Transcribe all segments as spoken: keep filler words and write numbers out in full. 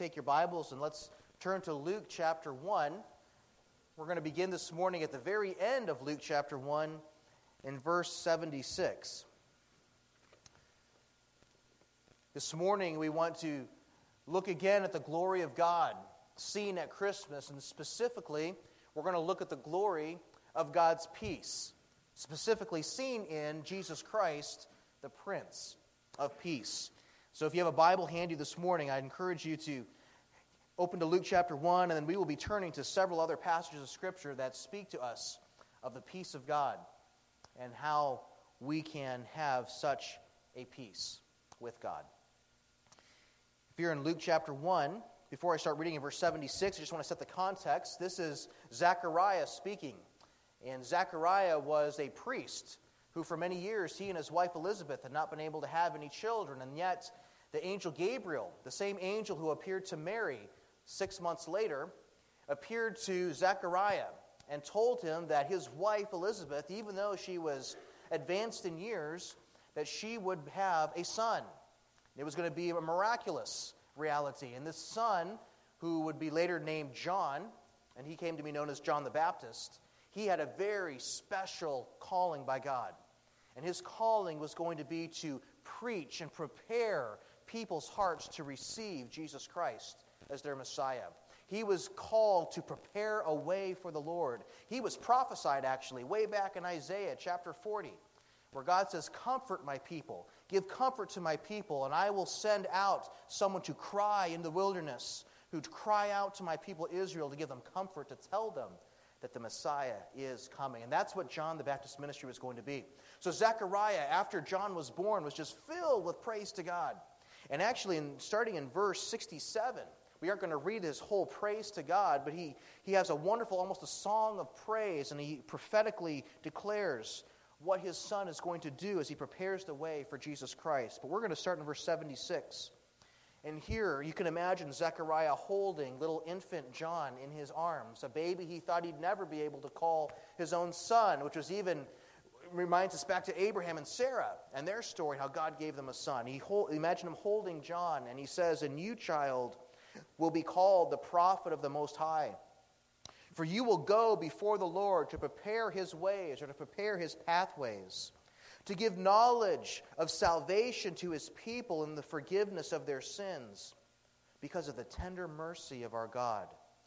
Take your Bibles and let's turn to Luke chapter one. We're going to begin this morning at the very end of Luke chapter one in verse seventy-six. This morning we want to look again at the glory of God seen at Christmas, and specifically we're going to look at the glory of God's peace, specifically seen in Jesus Christ, the Prince of Peace. So if you have a Bible handy this morning, I'd encourage you to open to Luke chapter one, and then we will be turning to several other passages of Scripture that speak to us of the peace of God and how we can have such a peace with God. If you're in Luke chapter one, before I start reading in verse seventy-six, I just want to set the context. This is Zechariah speaking. And Zechariah was a priest who for many years he and his wife Elizabeth had not been able to have any children. And yet the angel Gabriel, the same angel who appeared to Mary six months later, appeared to Zechariah and told him that his wife Elizabeth, even though she was advanced in years, that she would have a son. It was going to be a miraculous reality. And this son, who would be later named John, and he came to be known as John the Baptist, he had a very special calling by God. And his calling was going to be to preach and prepare people's hearts to receive Jesus Christ as their Messiah. He was called to prepare a way for the Lord. He was prophesied, actually, way back in Isaiah chapter forty, where God says, "Comfort my people, give comfort to my people, and I will send out someone to cry in the wilderness, who to cry out to my people Israel to give them comfort, to tell them that the Messiah is coming." And that's what John the Baptist's ministry was going to be. So Zechariah, after John was born, was just filled with praise to God. And actually, in, starting in verse sixty-seven, we aren't going to read his whole praise to God, but he, he has a wonderful, almost a song of praise, and he prophetically declares what his son is going to do as he prepares the way for Jesus Christ. But we're going to start in verse seventy-six. And here you can imagine Zechariah holding little infant John in his arms, a baby he thought he'd never be able to call his own son, which was even, reminds us back to Abraham and Sarah and their story, how God gave them a son. He hold, imagine him holding John, and he says, "And you, child, will be called the prophet of the Most High. For you will go before the Lord to prepare his ways," or to prepare his pathways, "to give knowledge of salvation to his people and the forgiveness of their sins, because of the tender mercy of our God,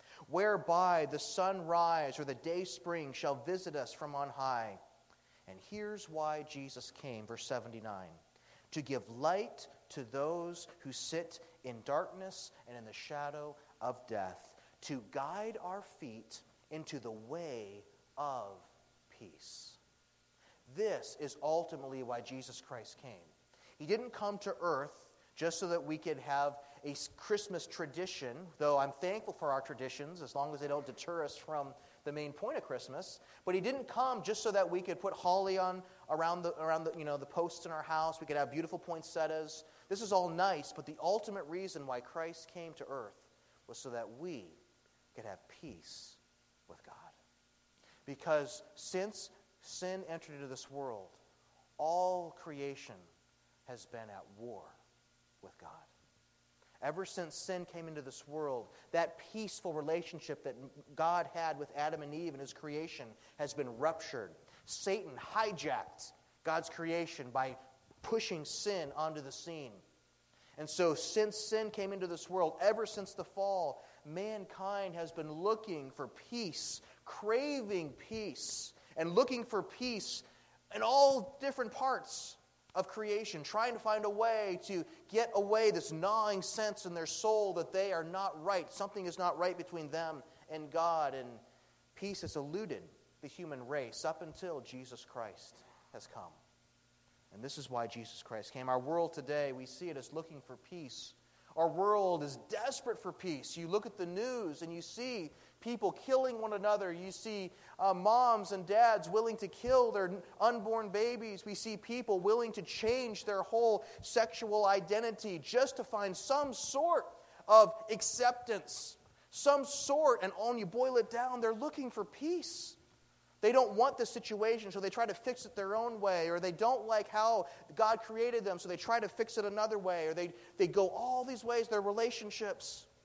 whereby the sunrise or the day spring shall visit us from on high." And here's why Jesus came, verse seventy-nine, "to give light to those who sit in darkness and in the shadow of death, to guide our feet into the way of peace." This is ultimately why Jesus Christ came. He didn't come to earth just so that we could have a Christmas tradition, though I'm thankful for our traditions as long as they don't deter us from the main point of Christmas. But he didn't come just so that we could put holly on around the around the you know the posts in our house. We could have beautiful poinsettias. This is all nice, but the ultimate reason why Christ came to earth was so that we could have peace with God. Because since sin entered into this world, all creation has been at war with God. Ever since sin came into this world, that peaceful relationship that God had with Adam and Eve and his creation has been ruptured. Satan hijacked God's creation by pushing sin onto the scene. And so since sin came into this world, ever since the fall, mankind has been looking for peace, craving peace, and looking for peace in all different parts of creation, trying to find a way to get away this gnawing sense in their soul that they are not right. Something is not right between them and God, and peace has eluded the human race up until Jesus Christ has come. And this is why Jesus Christ came. Our world today, we see it as looking for peace. Our world is desperate for peace. You look at the news and you see people killing one another. You see uh, moms and dads willing to kill their unborn babies. We see people willing to change their whole sexual identity just to find some sort of acceptance, some sort, and when you boil it down, they're looking for peace. They don't want the situation, so they try to fix it their own way, or they don't like how God created them, so they try to fix it another way, or they, they go all these ways, their relationships.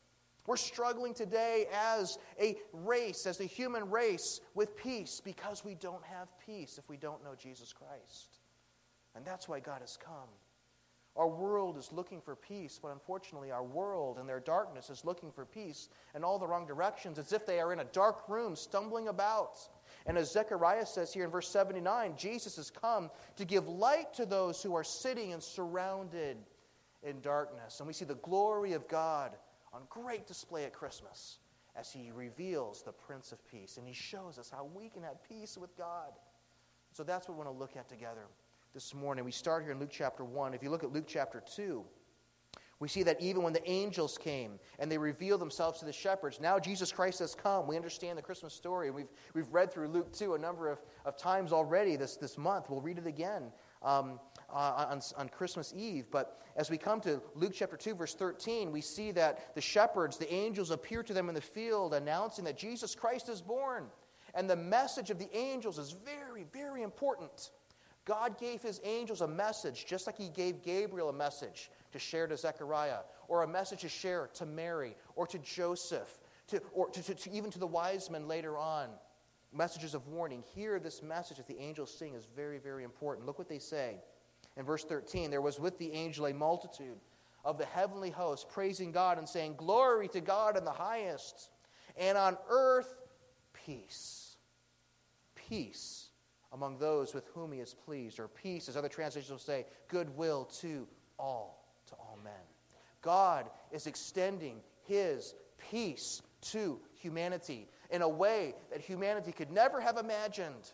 We're struggling today as a race, as a human race, with peace because we don't have peace if we don't know Jesus Christ. And that's why God has come. Our world is looking for peace, but unfortunately our world and their darkness is looking for peace in all the wrong directions, as if they are in a dark room stumbling about. And as Zechariah says here in verse seventy-nine, Jesus has come to give light to those who are sitting and surrounded in darkness. And we see the glory of God on great display at Christmas as he reveals the Prince of Peace. And he shows us how we can have peace with God. So that's what we want to look at together this morning. We start here in Luke chapter one. If you look at Luke chapter two, we see that even when the angels came and they revealed themselves to the shepherds, now Jesus Christ has come. We understand the Christmas story. We've, we've read through Luke two a number of, of times already this, this month. We'll read it again um, uh, on, on Christmas Eve. But as we come to Luke chapter two, verse thirteen, we see that the shepherds, the angels, appear to them in the field announcing that Jesus Christ is born. And the message of the angels is very, very important. God gave his angels a message, just like he gave Gabriel a message to share to Zechariah, or a message to share to Mary, or to Joseph, to, or to, to, to even to the wise men later on. Messages of warning. Here, this message that the angels sing is very, very important. Look what they say. In verse thirteen, there was with the angel a multitude of the heavenly host, praising God and saying, "Glory to God in the highest, and on earth peace." Peace among those with whom he is pleased, or peace, as other translations will say, goodwill to all, to all men. God is extending his peace to humanity in a way that humanity could never have imagined.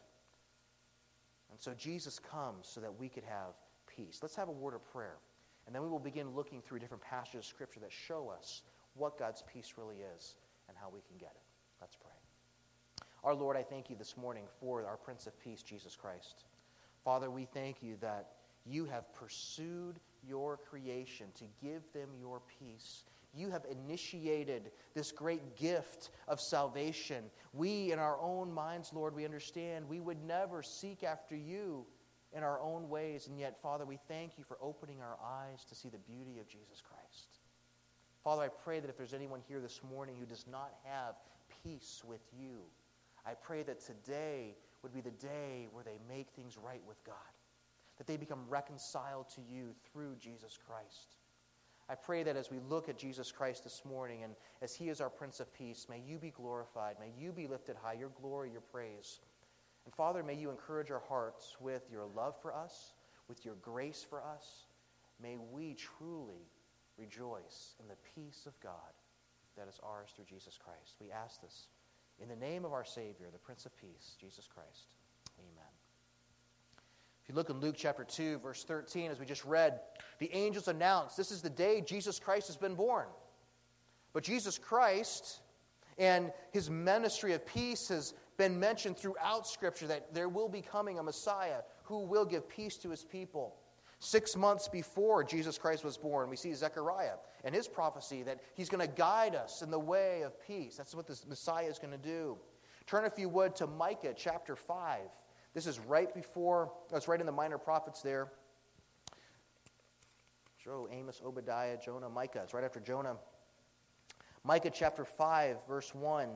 And so Jesus comes so that we could have peace. Let's have a word of prayer, and then we will begin looking through different passages of Scripture that show us what God's peace really is and how we can get it. Let's pray. Our Lord, I thank you this morning for our Prince of Peace, Jesus Christ. Father, we thank you that you have pursued your creation to give them your peace. You have initiated this great gift of salvation. We, in our own minds, Lord, we understand we would never seek after you in our own ways. And yet, Father, we thank you for opening our eyes to see the beauty of Jesus Christ. Father, I pray that if there's anyone here this morning who does not have peace with you, I pray that today would be the day where they make things right with God, that they become reconciled to you through Jesus Christ. I pray that as we look at Jesus Christ this morning, and as he is our Prince of Peace, may you be glorified, may you be lifted high, your glory, your praise. And Father, may you encourage our hearts with your love for us, with your grace for us. May we truly rejoice in the peace of God that is ours through Jesus Christ. We ask this in the name of our Savior, the Prince of Peace, Jesus Christ. Amen. If you look in Luke chapter two, verse thirteen, as we just read, the angels announced this is the day Jesus Christ has been born. But Jesus Christ and his ministry of peace has been mentioned throughout Scripture, that there will be coming a Messiah who will give peace to his people. Six months before Jesus Christ was born, we see Zechariah and his prophecy that he's going to guide us in the way of peace. That's what this Messiah is going to do. Turn, if you would, to Micah chapter five. This is right before, it's right in the minor prophets there. Joe, Amos, Obadiah, Jonah, Micah. It's right after Jonah. Micah chapter five, verse one.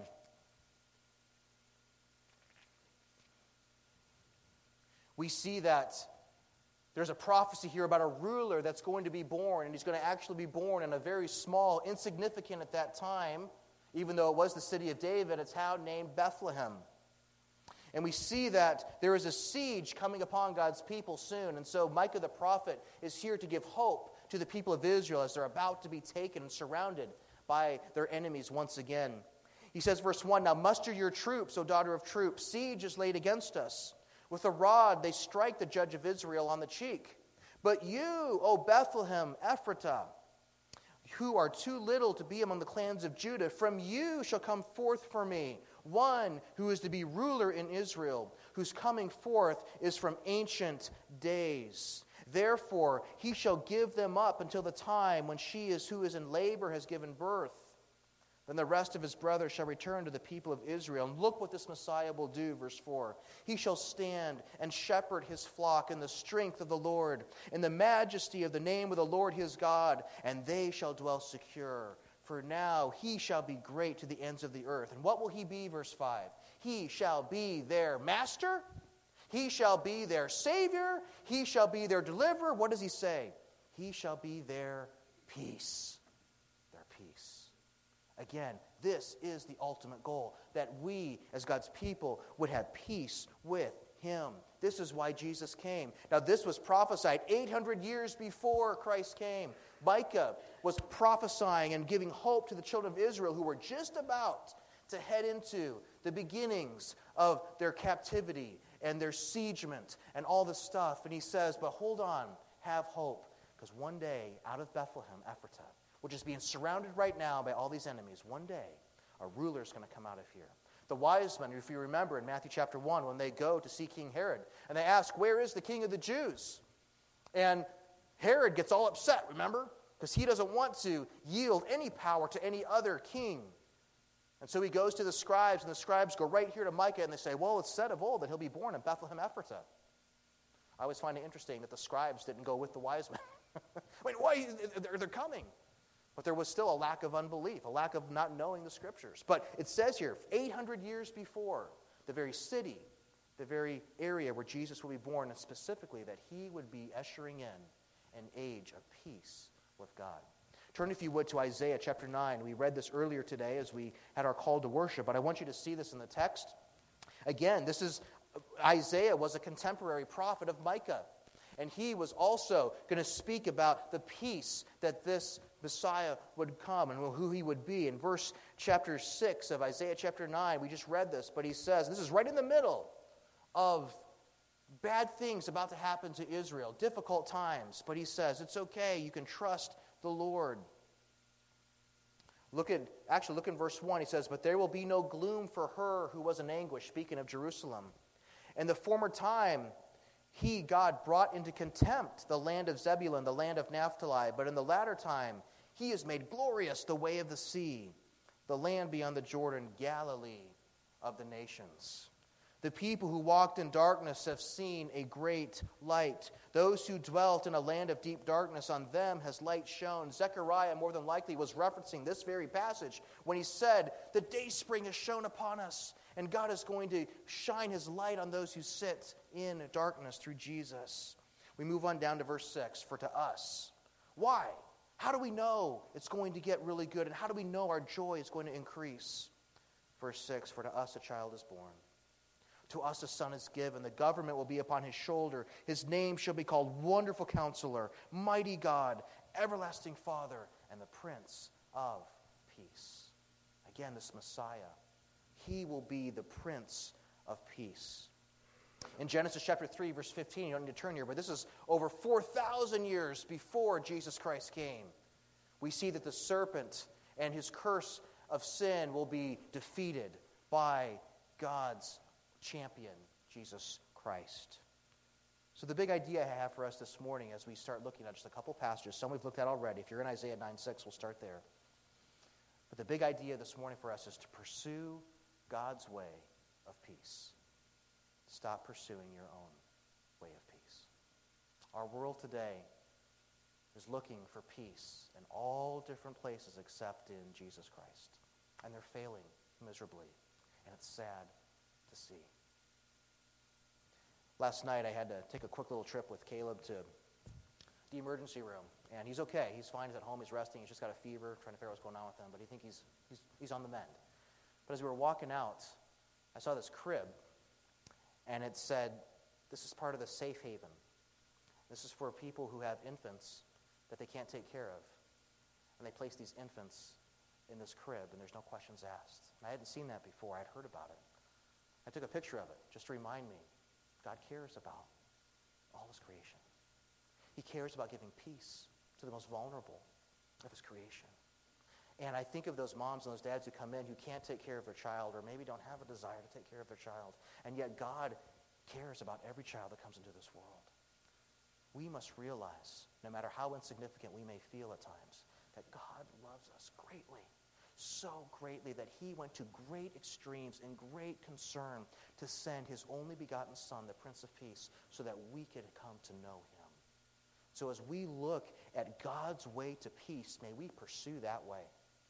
We see that there's a prophecy here about a ruler that's going to be born, and he's going to actually be born in a very small, insignificant at that time, even though it was the city of David, a town named Bethlehem. And we see that there is a siege coming upon God's people soon, and so Micah the prophet is here to give hope to the people of Israel as they're about to be taken and surrounded by their enemies once again. He says, verse one, "Now muster your troops, O daughter of troops. Siege is laid against us. With a rod they strike the judge of Israel on the cheek. But you, O Bethlehem, Ephratah, who are too little to be among the clans of Judah, from you shall come forth for me one who is to be ruler in Israel, whose coming forth is from ancient days. Therefore he shall give them up until the time when she is who is in labor has given birth. Then the rest of his brothers shall return to the people of Israel." And look what this Messiah will do, verse four. "He shall stand and shepherd his flock in the strength of the Lord, in the majesty of the name of the Lord his God, and they shall dwell secure, for now he shall be great to the ends of the earth. And what will he be, verse five? He shall be their master. He shall be their Savior. He shall be their deliverer. What does he say? He shall be their peace. Their peace. Again, this is the ultimate goal, that we, as God's people, would have peace with him. This is why Jesus came. Now, this was prophesied eight hundred years before Christ came. Micah was prophesying and giving hope to the children of Israel who were just about to head into the beginnings of their captivity and their siegement and all this stuff. And he says, but hold on, have hope, because one day out of Bethlehem, Ephratah, which is being surrounded right now by all these enemies, one day a ruler is going to come out of here. The wise men, if you remember in Matthew chapter one, when they go to see King Herod, and they ask, where is the king of the Jews? And Herod gets all upset, remember? Because he doesn't want to yield any power to any other king. And so he goes to the scribes, and the scribes go right here to Micah, and they say, well, it's said of old that he'll be born in Bethlehem Ephratah. I always find it interesting that the scribes didn't go with the wise men. I mean, why? They're, they're coming. But there was still a lack of unbelief, a lack of not knowing the Scriptures. But it says here, eight hundred years before, the very city, the very area where Jesus will be born, and specifically that he would be ushering in an age of peace with God. Turn, if you would, to Isaiah chapter nine. We read this earlier today as we had our call to worship, but I want you to see this in the text. Again, this is, Isaiah was a contemporary prophet of Micah. And he was also going to speak about the peace that this Messiah would come and who he would be. In verse chapter six of Isaiah chapter nine, we just read this, but he says, this is right in the middle of bad things about to happen to Israel, difficult times. But he says, it's okay, you can trust the Lord. Look at, actually look in verse one, he says, but there will be no gloom for her who was in anguish, speaking of Jerusalem. In the former time, he, God, brought into contempt the land of Zebulun, the land of Naphtali. But in the latter time, he has made glorious the way of the sea, the land beyond the Jordan, Galilee of the nations. The people who walked in darkness have seen a great light. Those who dwelt in a land of deep darkness, on them has light shone. Zechariah, more than likely, was referencing this very passage when he said, the dayspring has shone upon us, and God is going to shine his light on those who sit in darkness through Jesus. We move on down to verse six. For to us, why? How do we know it's going to get really good? And how do we know our joy is going to increase? Verse six, for to us a child is born. To us a son is given. The government will be upon his shoulder. His name shall be called Wonderful Counselor, Mighty God, Everlasting Father, and the Prince of Peace. Again, this Messiah, he will be the Prince of Peace. In Genesis chapter three, verse fifteen, you don't need to turn here, but this is over four thousand years before Jesus Christ came. We see that the serpent and his curse of sin will be defeated by God's champion, Jesus Christ. So the big idea I have for us this morning as we start looking at just a couple passages, some we've looked at already. If you're in Isaiah nine six, we'll start there. But the big idea this morning for us is to pursue God's way of peace. Stop pursuing your own way of peace. Our world today is looking for peace in all different places except in Jesus Christ. And they're failing miserably. And it's sad to see. Last night I had to take a quick little trip with Caleb to the emergency room. And he's okay. He's fine. He's at home. He's resting. He's just got a fever, trying to figure out what's going on with him. But I think he's, he's, he's on the mend. But as we were walking out, I saw this crib. And it said, this is part of the safe haven. This is for people who have infants that they can't take care of. And they place these infants in this crib, and there's no questions asked. And I hadn't seen that before. I'd heard about it. I took a picture of it just to remind me, God cares about all his creation. He cares about giving peace to the most vulnerable of his creation. And I think of those moms and those dads who come in who can't take care of their child or maybe don't have a desire to take care of their child. And yet God cares about every child that comes into this world. We must realize, no matter how insignificant we may feel at times, that God loves us greatly. So greatly that he went to great extremes and great concern to send his only begotten Son, the Prince of Peace, so that we could come to know him. So as we look at God's way to peace, may we pursue that way.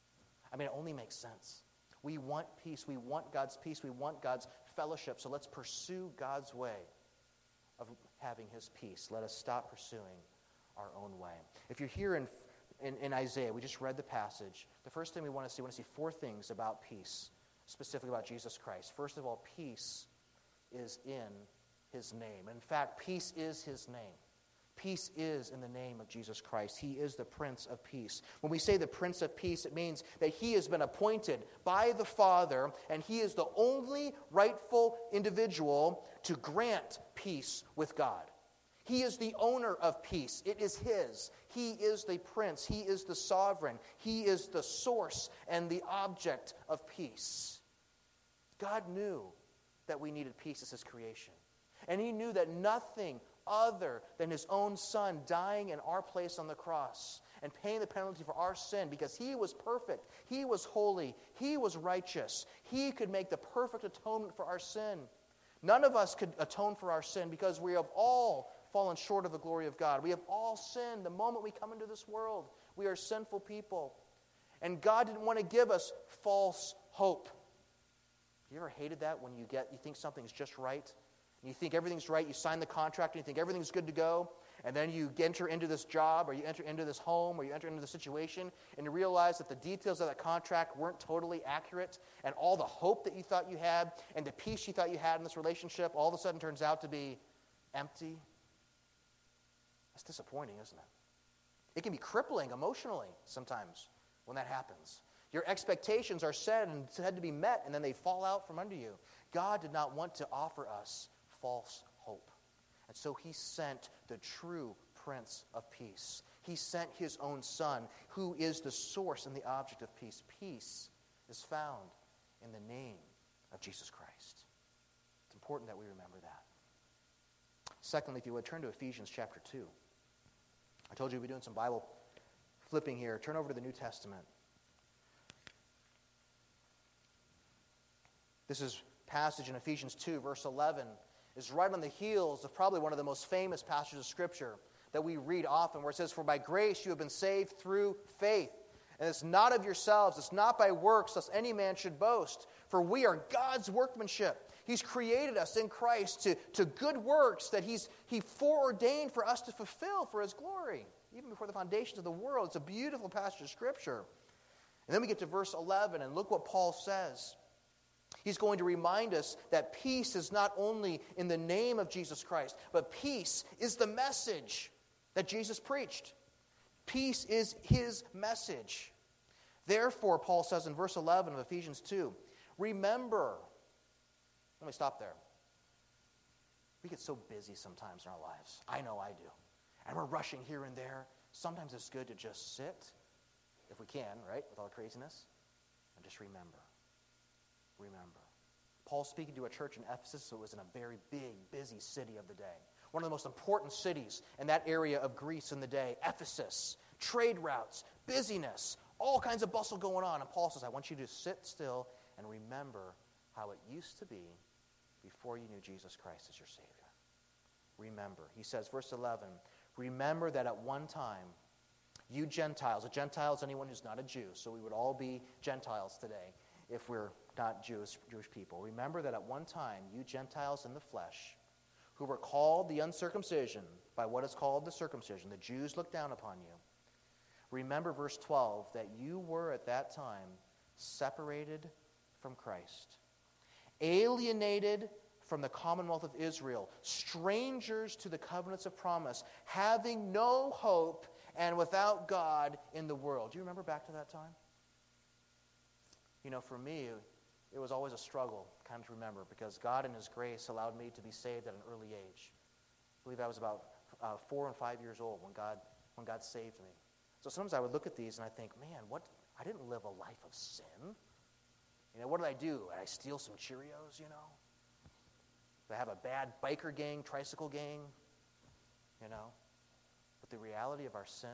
I mean, it only makes sense. We want peace. We want God's peace. We want God's fellowship. So let's pursue God's way of having his peace. Let us stop pursuing our own way. If you're here in, in, in Isaiah, we just read the passage. The first thing we want to see, we want to see four things about peace, specifically about Jesus Christ. First of all, peace is in his name. In fact, peace is his name. Peace is in the name of Jesus Christ. He is the Prince of Peace. When we say the Prince of Peace, it means that he has been appointed by the Father, and he is the only rightful individual to grant peace with God. He is the owner of peace. It is his. He is the Prince. He is the sovereign. He is the source and the object of peace. God knew that we needed peace as his creation. And he knew that nothing other than his own Son dying in our place on the cross and paying the penalty for our sin, because he was perfect, he was holy, he was righteous. He could make the perfect atonement for our sin. None of us could atone for our sin because we have all fallen short of the glory of God. We have all sinned the moment we come into this world. We are sinful people. And God didn't want to give us false hope. You ever hated that when you get you think something's just right? And you think everything's right, you sign the contract, and you think everything's good to go, and then you enter into this job, or you enter into this home, or you enter into the situation, and you realize that the details of that contract weren't totally accurate, and all the hope that you thought you had, and the peace you thought you had in this relationship, all of a sudden turns out to be empty. That's disappointing, isn't it? It can be crippling emotionally sometimes when that happens. Your expectations are set and said to be met, and then they fall out from under you. God did not want to offer us false hope. And so he sent the true Prince of Peace. He sent his own Son, who is the source and the object of peace. Peace is found in the name of Jesus Christ. It's important that we remember that. Secondly, if you would, turn to Ephesians chapter two. I told you we'd be doing some Bible flipping here. Turn over to the New Testament. This is passage in Ephesians two, verse eleven, is right on the heels of probably one of the most famous passages of Scripture that we read often, where it says, "For by grace you have been saved through faith. And it's not of yourselves, it's not by works, lest any man should boast. For we are God's workmanship." He's created us in Christ to, to good works that he's He foreordained for us to fulfill for his glory, even before the foundations of the world. It's a beautiful passage of Scripture. And then we get to verse eleven, and look what Paul says. He's going to remind us that peace is not only in the name of Jesus Christ, but peace is the message that Jesus preached. Peace is his message. Therefore, Paul says in verse eleven of Ephesians two, remember. Let me stop there. We get so busy sometimes in our lives. I know I do. And we're rushing here and there. Sometimes it's good to just sit, if we can, right, with all the craziness, and just remember. Remember. Paul's speaking to a church in Ephesus that was in a very big, busy city of the day. One of the most important cities in that area of Greece in the day. Ephesus. Trade routes. Busyness. All kinds of bustle going on. And Paul says, I want you to sit still and remember how it used to be before you knew Jesus Christ as your Savior. Remember. He says, verse eleven, remember that at one time, you Gentiles, a Gentile is anyone who's not a Jew, so we would all be Gentiles today if we're not Jewish, Jewish people. Remember that at one time, you Gentiles in the flesh, who were called the uncircumcision by what is called the circumcision, the Jews looked down upon you. Remember, verse twelve, that you were at that time separated from Christ, alienated from the commonwealth of Israel, strangers to the covenants of promise, having no hope and without God in the world. Do you remember back to that time? You know, for me, it was always a struggle kind of to remember, because God in his grace allowed me to be saved at an early age. I believe I was about uh, four and five years old when God when God saved me. So sometimes I would look at these and I think, man, what? I didn't live a life of sin. You know, what did I do? Did I steal some Cheerios, you know? Did I have a bad biker gang, tricycle gang? You know? But the reality of our sin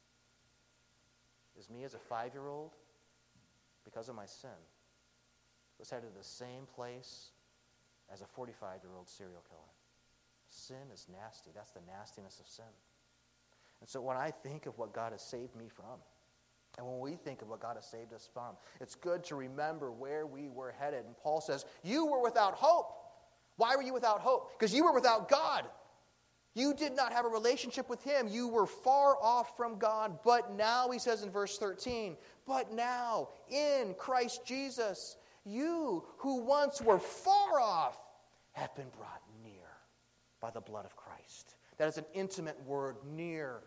is me as a five-year-old, because of my sin, was headed to the same place as a forty-five-year-old serial killer. Sin is nasty. That's the nastiness of sin. And so when I think of what God has saved me from, And when we think of what God has saved us from, it's good to remember where we were headed. And Paul says, you were without hope. Why were you without hope? Because you were without God. You did not have a relationship with Him. You were far off from God. But now, he says in verse thirteen, but now, in Christ Jesus, you who once were far off have been brought near by the blood of Christ. That is an intimate word, near,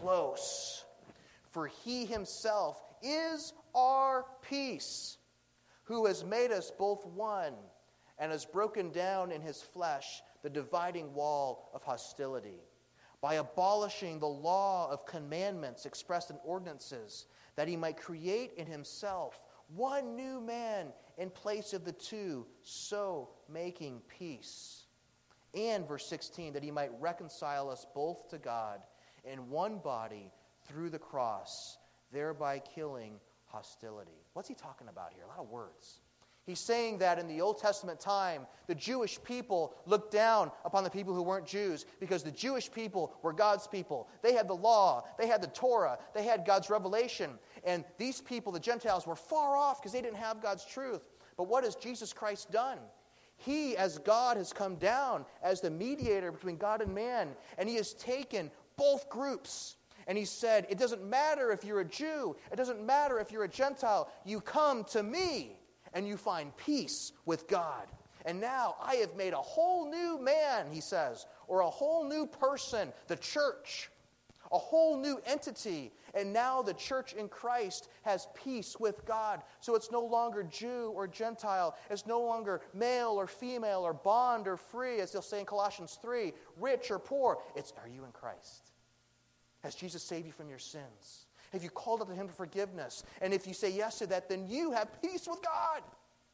close. For He Himself is our peace, who has made us both one and has broken down in His flesh the dividing wall of hostility, by abolishing the law of commandments expressed in ordinances, that He might create in Himself one new man in place of the two, so making peace. And, verse sixteen, that He might reconcile us both to God in one body through the cross, thereby killing hostility. What's he talking about here? A lot of words. He's saying that in the Old Testament time, the Jewish people looked down upon the people who weren't Jews because the Jewish people were God's people. They had the law, they had the Torah, they had God's revelation. And these people, the Gentiles, were far off because they didn't have God's truth. But what has Jesus Christ done? He, as God, has come down as the mediator between God and man, and He has taken both groups. And He said, it doesn't matter if you're a Jew, it doesn't matter if you're a Gentile, you come to me and you find peace with God. And now I have made a whole new man, he says, or a whole new person, the church, a whole new entity. And now the church in Christ has peace with God. So it's no longer Jew or Gentile. It's no longer male or female or bond or free, as they'll say in Colossians three, rich or poor. It's, are you in Christ? Has Jesus saved you from your sins? Have you called up to Him for forgiveness? And if you say yes to that, then you have peace with God.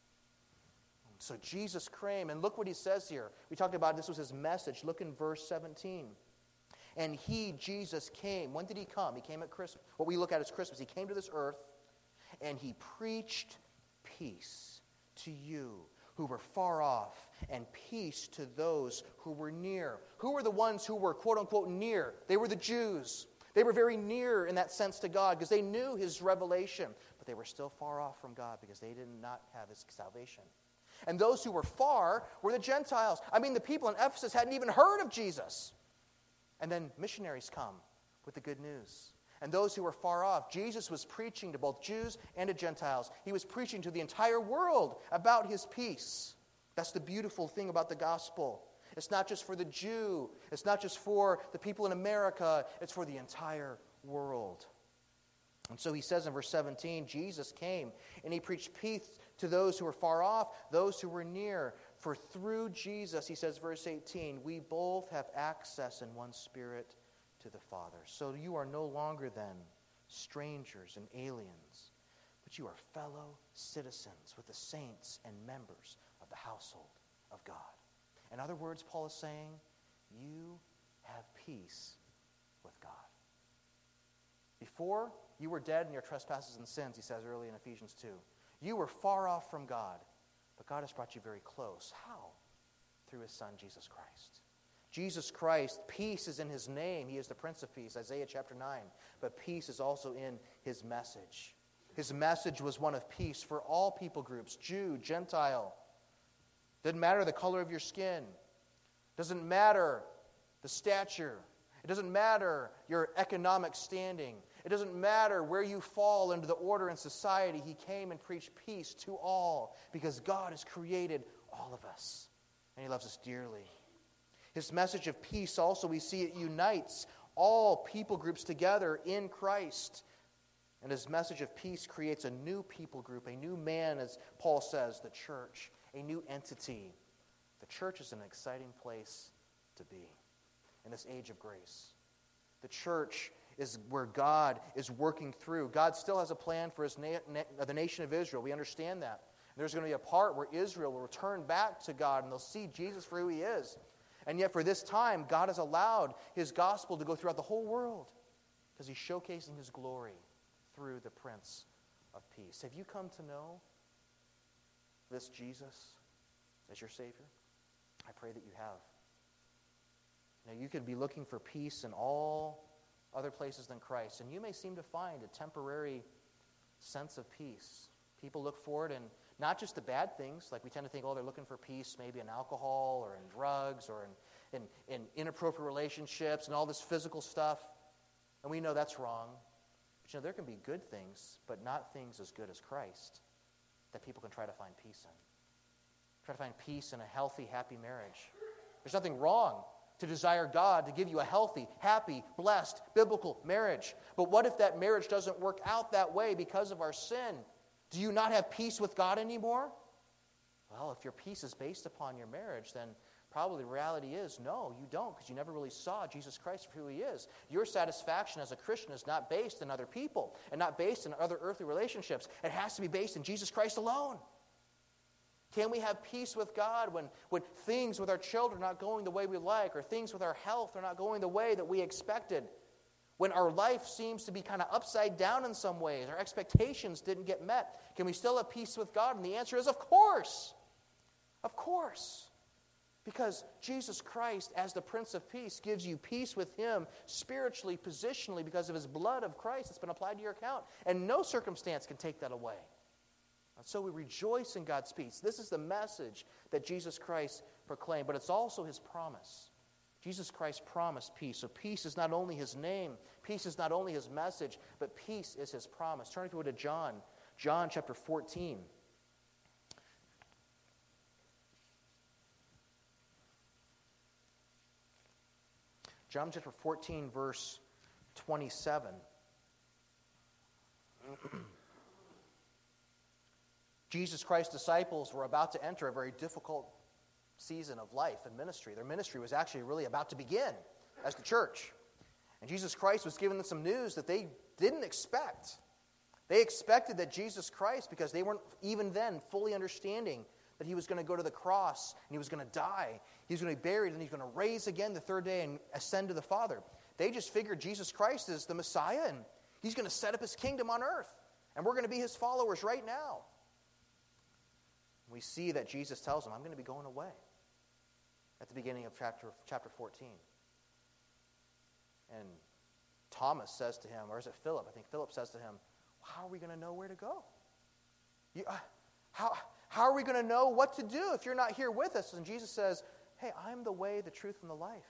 So Jesus came, and look what He says here. We talked about this was His message. Look in verse seventeen. And He, Jesus, came. When did He come? He came at Christmas. What we look at is Christmas. He came to this earth, and He preached peace to you who were far off, and peace to those who were near. Who were the ones who were, quote-unquote, near? They were the Jews. They were very near in that sense to God because they knew His revelation, but they were still far off from God because they did not have His salvation. And those who were far were the Gentiles. I mean, the people in Ephesus hadn't even heard of Jesus. And then missionaries come with the good news. And those who were far off, Jesus was preaching to both Jews and to Gentiles. He was preaching to the entire world about His peace. That's the beautiful thing about the gospel. It's not just for the Jew. It's not just for the people in America. It's for the entire world. And so he says in verse seventeen, Jesus came and He preached peace to those who were far off, those who were near. For through Jesus, he says, verse eighteen, we both have access in one Spirit to the Father. So you are no longer then strangers and aliens, but you are fellow citizens with the saints and members of the household of God. In other words, Paul is saying, you have peace with God. Before, you were dead in your trespasses and sins, he says early in Ephesians two. You were far off from God, but God has brought you very close. How? Through His Son, Jesus Christ. Jesus Christ, peace is in His name. He is the Prince of Peace, Isaiah chapter nine. But peace is also in His message. His message was one of peace for all people groups, Jew, Gentile. Doesn't matter the color of your skin. Doesn't matter the stature. It doesn't matter your economic standing. It doesn't matter where you fall into the order in society. He came and preached peace to all because God has created all of us, and He loves us dearly. His message of peace also, we see it unites all people groups together in Christ. And His message of peace creates a new people group, a new man, as Paul says, the church, a new entity. The church is an exciting place to be in this age of grace. The church is where God is working through. God still has a plan for his na- na- the nation of Israel. We understand that. And there's going to be a part where Israel will return back to God and they'll see Jesus for who He is. And yet for this time, God has allowed His gospel to go throughout the whole world because He's showcasing His glory through the Prince of Peace. Have you come to know this Jesus as your Savior? I pray that you have. Now, you could be looking for peace in all other places than Christ, and you may seem to find a temporary sense of peace. People look for it in not just the bad things, like we tend to think, oh, they're looking for peace maybe in alcohol or in drugs or in, in, in inappropriate relationships and all this physical stuff. And we know that's wrong. But you know, there can be good things, but not things as good as Christ that people can try to find peace in. Try to find peace in a healthy, happy marriage. There's nothing wrong to desire God to give you a healthy, happy, blessed, biblical marriage. But what if that marriage doesn't work out that way because of our sin? Do you not have peace with God anymore? Well, if your peace is based upon your marriage, then probably the reality is, no, you don't, because you never really saw Jesus Christ for who he is. Your satisfaction as a Christian is not based in other people and not based in other earthly relationships. It has to be based in Jesus Christ alone. Can we have peace with God when, when things with our children are not going the way we like, or things with our health are not going the way that we expected? When our life seems to be kind of upside down in some ways, our expectations didn't get met, can we still have peace with God? And the answer is, of course. Of course. Because Jesus Christ, as the Prince of Peace, gives you peace with him spiritually, positionally, because of his blood of Christ that's been applied to your account. And no circumstance can take that away. And so we rejoice in God's peace. This is the message that Jesus Christ proclaimed, but it's also his promise. Jesus Christ promised peace. So peace is not only his name, peace is not only his message, but peace is his promise. Turn if you would to John, John chapter fourteen. John chapter fourteen, verse twenty-seven. Jesus Christ's disciples were about to enter a very difficult season of life and ministry. Their ministry was actually really about to begin as the church. And Jesus Christ was giving them some news that they didn't expect. They expected that Jesus Christ, because they weren't even then fully understanding that he was going to go to the cross and he was going to die. He was going to be buried and he's going to raise again the third day and ascend to the Father. They just figured Jesus Christ is the Messiah and he's going to set up his kingdom on earth. And we're going to be his followers right now. We see that Jesus tells them, I'm going to be going away at the beginning of chapter, chapter fourteen. And Thomas says to him, or is it Philip? I think Philip says to him, how are we going to know where to go? You, uh, how, how are we going to know what to do if you're not here with us? And Jesus says, hey, I'm the way, the truth, and the life.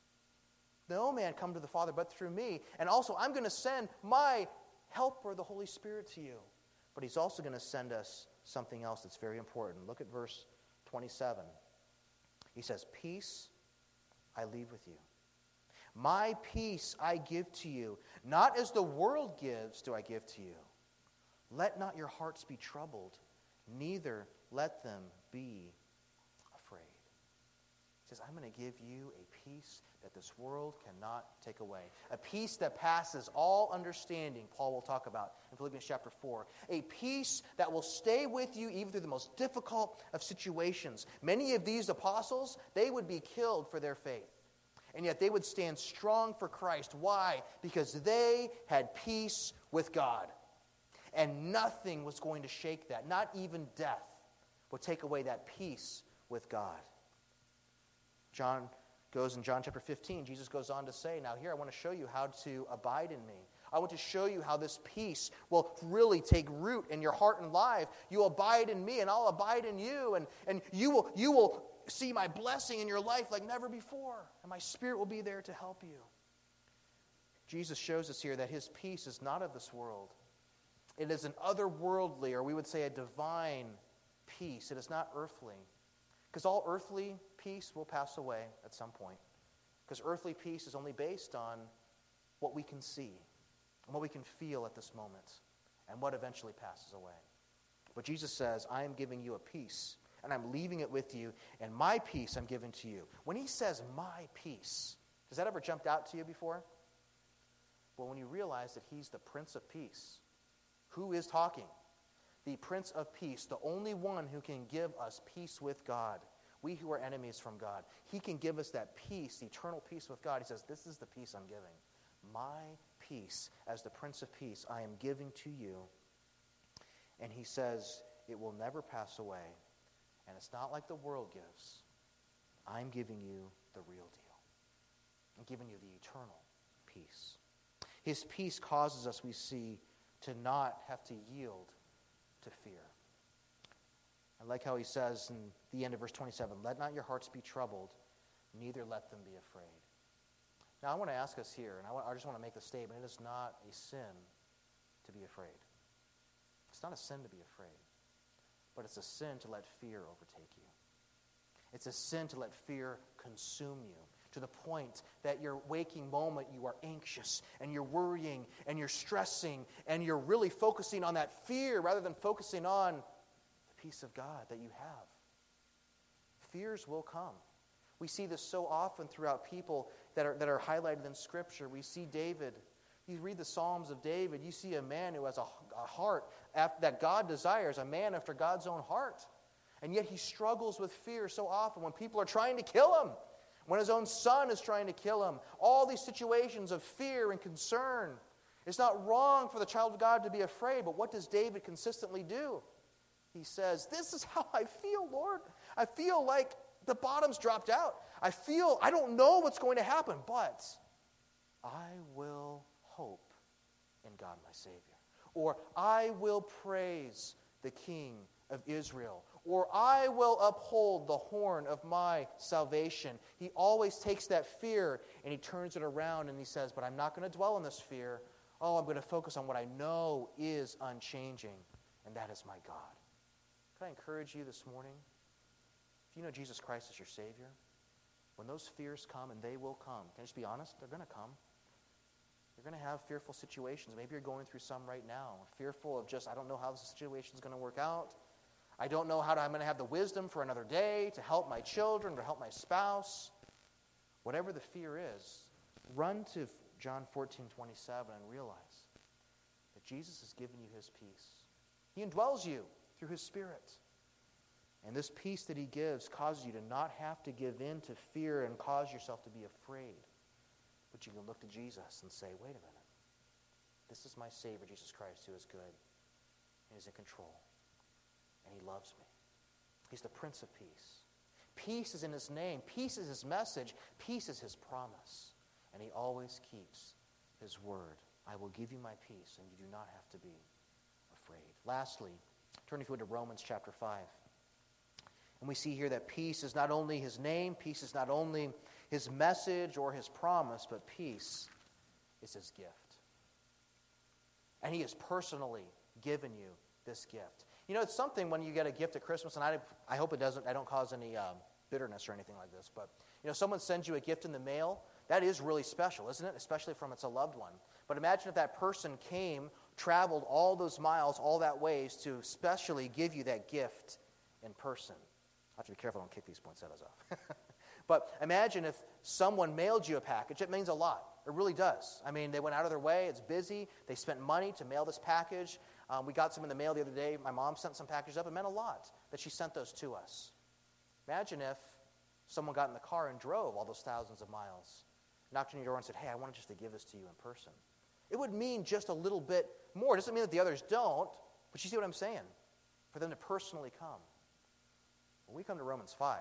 No man come to the Father but through me. And also, I'm going to send my helper, the Holy Spirit, to you. But he's also going to send us something else that's very important. Look at verse twenty-seven. He says, peace I leave with you. My peace I give to you. Not as the world gives do I give to you. Let not your hearts be troubled, neither let them be afraid. He says, I'm going to give you a peace that this world cannot take away. A peace that passes all understanding, Paul will talk about in Philippians chapter four. A peace that will stay with you even through the most difficult of situations. Many of these apostles, they would be killed for their faith. And yet they would stand strong for Christ. Why? Because they had peace with God. And nothing was going to shake that. Not even death would take away that peace with God. John goes in John chapter fifteen, Jesus goes on to say, now here I want to show you how to abide in me. I want to show you how this peace will really take root in your heart and life. You abide in me and I'll abide in you. And, and you will, you will see my blessing in your life like never before. And my Spirit will be there to help you. Jesus shows us here that his peace is not of this world. It is an otherworldly, or we would say a divine peace. It is not earthly. Because all earthly peace will pass away at some point. Because earthly peace is only based on what we can see and what we can feel at this moment and what eventually passes away. But Jesus says, I am giving you a peace and I'm leaving it with you, and my peace I'm giving to you. When he says my peace, has that ever jumped out to you before? Well, when you realize that he's the Prince of Peace, who is talking? The Prince of Peace, the only one who can give us peace with God. We who are enemies from God. He can give us that peace, eternal peace with God. He says, this is the peace I'm giving. My peace, as the Prince of Peace, I am giving to you. And he says, it will never pass away. And it's not like the world gives. I'm giving you the real deal. I'm giving you the eternal peace. His peace causes us, we see, to not have to yield to fear. I like how he says in the end of verse twenty-seven, let not your hearts be troubled, neither let them be afraid. Now I want to ask us here, and I, want, I just want to make the statement, it is not a sin to be afraid. It's not a sin to be afraid, but it's a sin to let fear overtake you. It's a sin to let fear consume you to the point that your waking moment you are anxious and you're worrying and you're stressing and you're really focusing on that fear rather than focusing on the peace of God that you have. Fears will come. We see this so often throughout people that are, that are highlighted in Scripture. We see David. You read the Psalms of David, you see a man who has a, a heart that God desires, a man after God's own heart. And yet he struggles with fear so often when people are trying to kill him, when his own son is trying to kill him. All these situations of fear and concern. It's not wrong for the child of God to be afraid, but what does David consistently do? He says, this is how I feel, Lord. I feel like the bottom's dropped out. I feel, I don't know what's going to happen, but I will hope in God my Savior. Or I will praise the King of Israel. Or I will uphold the horn of my salvation. He always takes that fear and he turns it around and he says, but I'm not going to dwell on this fear. Oh, I'm going to focus on what I know is unchanging, and that is my God. Can I encourage you this morning? If you know Jesus Christ as your Savior, when those fears come, and they will come, can I just be honest? They're going to come. You're going to have fearful situations. Maybe you're going through some right now. Fearful of just, I don't know how this situation is going to work out. I don't know how to, I'm going to have the wisdom for another day to help my children or help my spouse. Whatever the fear is, run to John fourteen twenty-seven and realize that Jesus has given you his peace. He indwells you through his Spirit. And this peace that he gives causes you to not have to give in to fear and cause yourself to be afraid. But you can look to Jesus and say, wait a minute. This is my Savior, Jesus Christ, who is good and is in control. And he loves me. He's the Prince of Peace. Peace is in his name. Peace is his message. Peace is his promise. And he always keeps his word. I will give you my peace, and you do not have to be afraid. Lastly, turn if you would to Romans chapter five. And we see here that peace is not only his name, peace is not only his message or his promise, but peace is his gift. And he has personally given you this gift. You know, it's something when you get a gift at Christmas, and I, I hope it doesn't, I don't cause any um, bitterness or anything like this, but, you know, someone sends you a gift in the mail, that is really special, isn't it? Especially from it's a loved one. But imagine if that person came, traveled all those miles, all that ways to specially give you that gift in person. I have to be careful I don't kick these poinsettias off. But imagine if someone mailed you a package. It means a lot. It really does. I mean, they went out of their way. It's busy. They spent money to mail this package. Um, we got some in the mail the other day. My mom sent some packages up. It meant a lot that she sent those to us. Imagine if someone got in the car and drove all those thousands of miles, knocked on your door and said, hey, I wanted just to give this to you in person. It would mean just a little bit more. It doesn't mean that the others don't, but you see what I'm saying? For them to personally come. When we come to Romans five,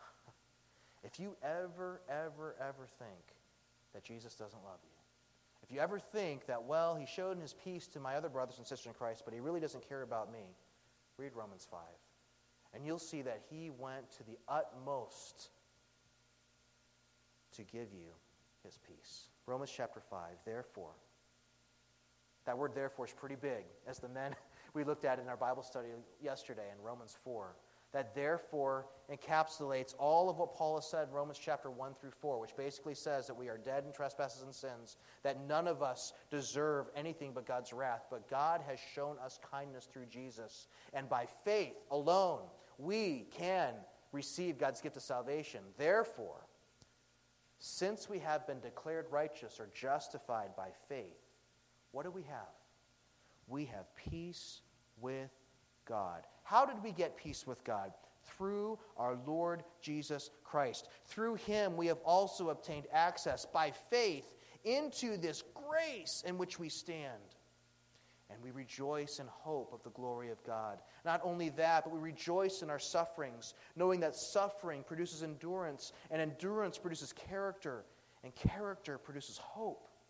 if you ever, ever, ever think that Jesus doesn't love you, if you ever think that, well, he showed his peace to my other brothers and sisters in Christ, but he really doesn't care about me, read Romans five. And you'll see that he went to the utmost to give you his peace. Romans chapter five, therefore. That word therefore is pretty big, as the men we looked at in our Bible study yesterday in Romans four. That therefore encapsulates all of what Paul has said in Romans chapter one through four, which basically says that we are dead in trespasses and sins, that none of us deserve anything but God's wrath, but God has shown us kindness through Jesus, and by faith alone we can receive God's gift of salvation. Therefore, since we have been declared righteous or justified by faith, what do we have? We have peace with God. How did we get peace with God? Through our Lord Jesus Christ. Through him we have also obtained access by faith into this grace in which we stand. And we rejoice in hope of the glory of God. Not only that, but we rejoice in our sufferings, knowing that suffering produces endurance, and endurance produces character, and character produces hope.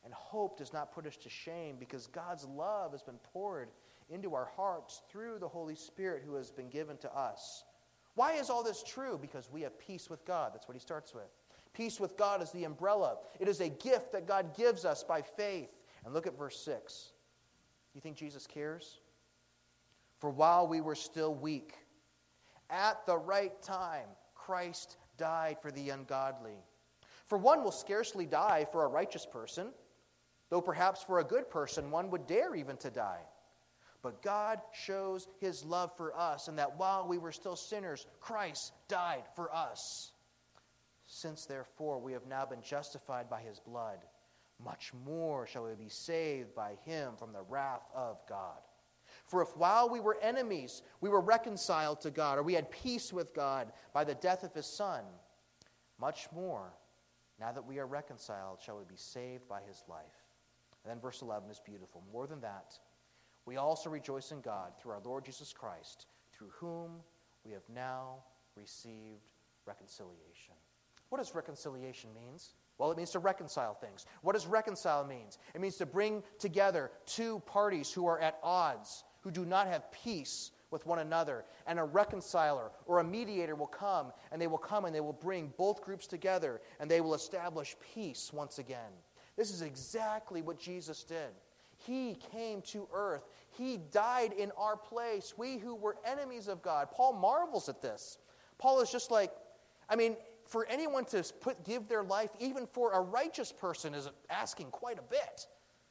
And hope does not put us to shame because God's love has been poured into our hearts through the Holy Spirit who has been given to us. Why is all this true? Because we have peace with God. That's what he starts with. Peace with God is the umbrella. It is a gift that God gives us by faith. And look at verse six. Do you think Jesus cares? For while we were still weak, at the right time, Christ died for the ungodly. For one will scarcely die for a righteous person, though perhaps for a good person one would dare even to die. But God shows his love for us, and that while we were still sinners, Christ died for us. Since therefore we have now been justified by his blood, much more shall we be saved by him from the wrath of God. For if while we were enemies, we were reconciled to God, or we had peace with God by the death of his Son, much more, now that we are reconciled, shall we be saved by his life. And then verse eleven is beautiful. More than that, we also rejoice in God through our Lord Jesus Christ, through whom we have now received reconciliation. What does reconciliation mean? Well, it means to reconcile things. What does reconcile means? It means to bring together two parties who are at odds, who do not have peace with one another. And a reconciler or a mediator will come, and they will come and they will bring both groups together, and they will establish peace once again. This is exactly what Jesus did. He came to earth. He died in our place. We who were enemies of God. Paul marvels at this. Paul is just like, I mean, for anyone to put, give their life, even for a righteous person, is asking quite a bit.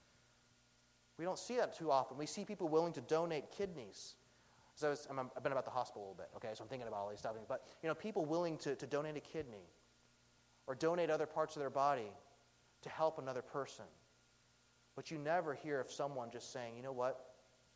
We don't see that too often. We see people willing to donate kidneys. So I was, I'm, I've been about the hospital a little bit, okay, so I'm thinking about all these stuff. But, you know, people willing to, to donate a kidney or donate other parts of their body to help another person. But you never hear of someone just saying, you know what?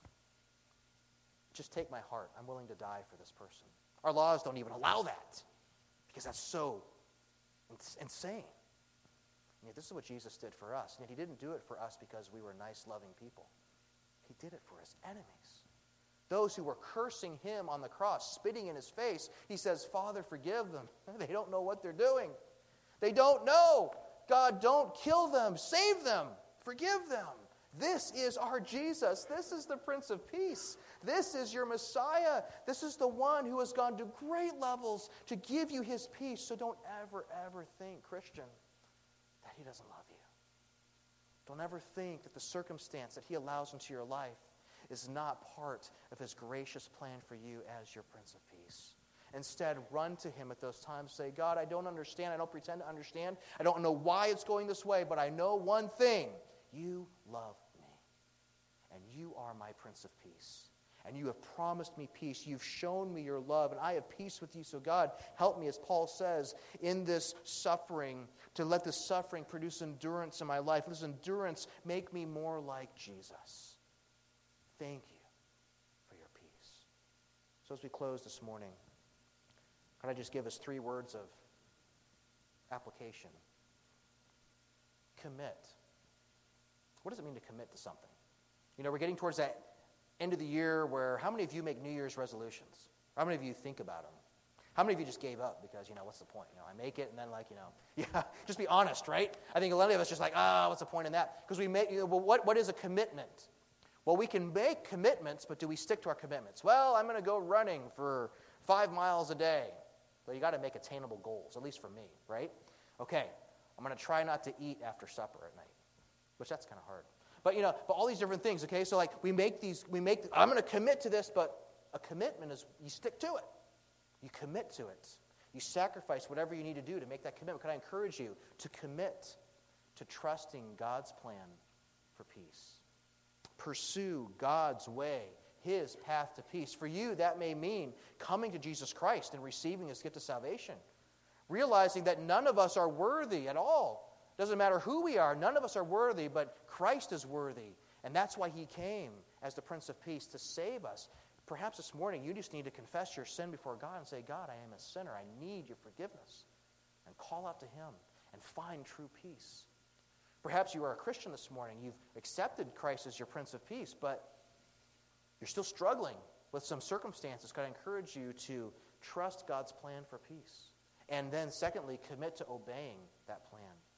Just take my heart. I'm willing to die for this person. Our laws don't even allow that because that's so insane. And yet this is what Jesus did for us. And yet he didn't do it for us because we were nice, loving people. He did it for his enemies. Those who were cursing him on the cross, spitting in his face, he says, Father, forgive them. They don't know what they're doing. They don't know. God, don't kill them. Save them. Forgive them. This is our Jesus. This is the Prince of Peace. This is your Messiah. This is the one who has gone to great levels to give you his peace. So don't ever, ever think, Christian, that he doesn't love you. Don't ever think that the circumstance that he allows into your life is not part of his gracious plan for you as your Prince of Peace. Instead, run to him at those times. Say, God, I don't understand. I don't pretend to understand. I don't know why it's going this way, but I know one thing. You love me, and you are my Prince of Peace. And you have promised me peace. You've shown me your love, and I have peace with you. So God, help me, as Paul says, in this suffering, to let this suffering produce endurance in my life. Let this endurance make me more like Jesus. Thank you for your peace. So as we close this morning, could I just give us three words of application? Commit. What does it mean to commit to something? You know, we're getting towards that end of the year where how many of you make New Year's resolutions? How many of you think about them? How many of you just gave up because, you know, what's the point? You know, I make it and then like, you know, yeah, just be honest, right? I think a lot of us just like, ah, oh, what's the point in that? Because we make, you know, well, what, what is a commitment? Well, we can make commitments, but do we stick to our commitments? Well, I'm going to go running for five miles a day. Well, you got to make attainable goals, at least for me, right? Okay, I'm going to try not to eat after supper at night, which that's kind of hard. But, you know, but all these different things, okay? So, like, we make these, we make, I'm going to commit to this, but a commitment is you stick to it. You commit to it. You sacrifice whatever you need to do to make that commitment. Can I encourage you to commit to trusting God's plan for peace? Pursue God's way, his path to peace. For you, that may mean coming to Jesus Christ and receiving his gift of salvation. Realizing that none of us are worthy at all. Doesn't matter who we are, none of us are worthy, but Christ is worthy. And that's why he came as the Prince of Peace to save us. Perhaps this morning you just need to confess your sin before God and say, God, I am a sinner. I need your forgiveness. And call out to him and find true peace. Perhaps you are a Christian this morning. You've accepted Christ as your Prince of Peace, but you're still struggling with some circumstances. Can I encourage you to trust God's plan for peace? And then secondly, commit to obeying that plan.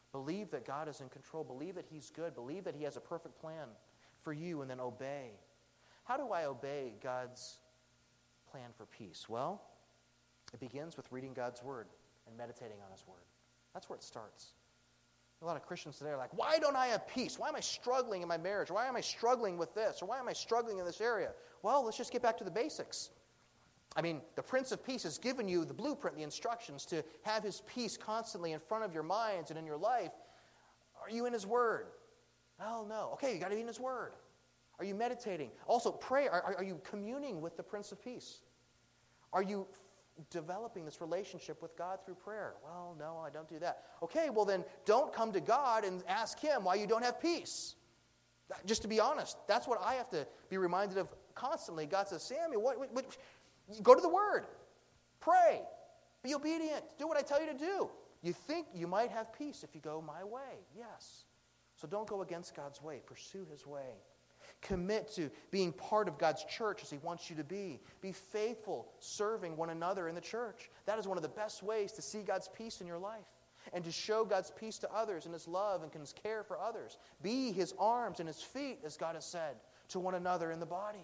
Believe that God is in control. Believe that He's good. Believe that He has a perfect plan for you, and then obey. How do I obey God's plan for peace? Well, it begins with reading God's Word and meditating on His Word. That's where it starts. A lot of Christians today are like, why don't I have peace? Why am I struggling in my marriage? Or why am I struggling with this? Or why am I struggling in this area? Well, let's just get back to the basics. I mean, the Prince of Peace has given you the blueprint, the instructions to have His peace constantly in front of your minds and in your life. Are you in His Word? Well, no. Okay, you got to be in His Word. Are you meditating? Also, pray. Are, are you communing with the Prince of Peace? Are you developing this relationship with God through prayer? Well, no, I don't do that. Okay, well then, don't come to God and ask Him why you don't have peace. Just to be honest, that's what I have to be reminded of constantly. God says, Samuel, what, what, what go to the Word. Pray. Be obedient. Do what I tell you to do. You think you might have peace if you go my way. Yes. So don't go against God's way. Pursue His way. Commit to being part of God's church as He wants you to be. Be faithful, serving one another in the church. That is one of the best ways to see God's peace in your life and to show God's peace to others and His love and His care for others. Be His arms and His feet, as God has said, to one another in the body.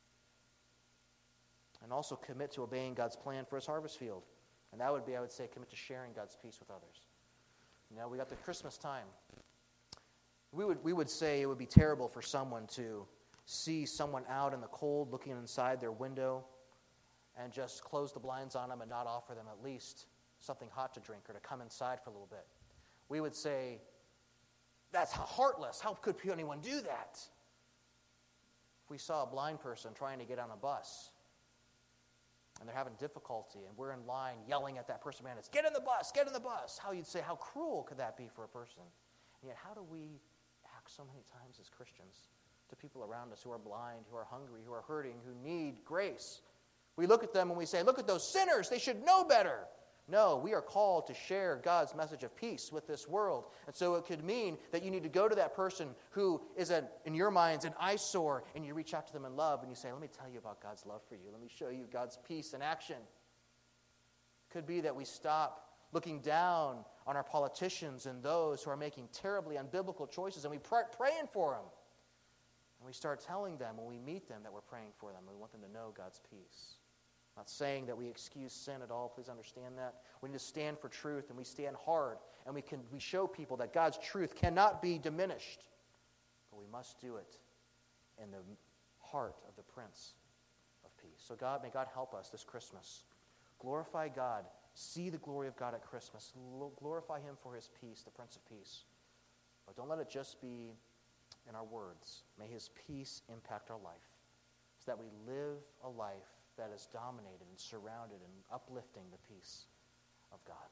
And also commit to obeying God's plan for His harvest field. And that would be, I would say, commit to sharing God's peace with others. You know, we got the Christmas time. We would we would say it would be terrible for someone to see someone out in the cold looking inside their window and just close the blinds on them and not offer them at least something hot to drink or to come inside for a little bit. We would say, that's heartless. How could anyone do that? If we saw a blind person trying to get on a bus and they're having difficulty and we're in line yelling at that person, man, it's get in the bus, get in the bus. How you'd say, how cruel could that be for a person? And yet, how do we act so many times as Christians to people around us who are blind, who are hungry, who are hurting, who need grace? We look at them and we say, look at those sinners, they should know better. No, we are called to share God's message of peace with this world. And so it could mean that you need to go to that person who is, a, in your minds, an eyesore, and you reach out to them in love and you say, let me tell you about God's love for you. Let me show you God's peace in action. It could be that we stop looking down on our politicians and those who are making terribly unbiblical choices, and we pray praying for them. And we start telling them when we meet them that we're praying for them. We want them to know God's peace. I'm not saying that we excuse sin at all. Please understand that. We need to stand for truth, and we stand hard, and we can we show people that God's truth cannot be diminished. But we must do it in the heart of the Prince of Peace. So God, may God help us this Christmas. Glorify God. See the glory of God at Christmas. Glorify Him for His peace, the Prince of Peace. But don't let it just be in our words. May His peace impact our life so that we live a life that is dominated and surrounded and uplifting the peace of God.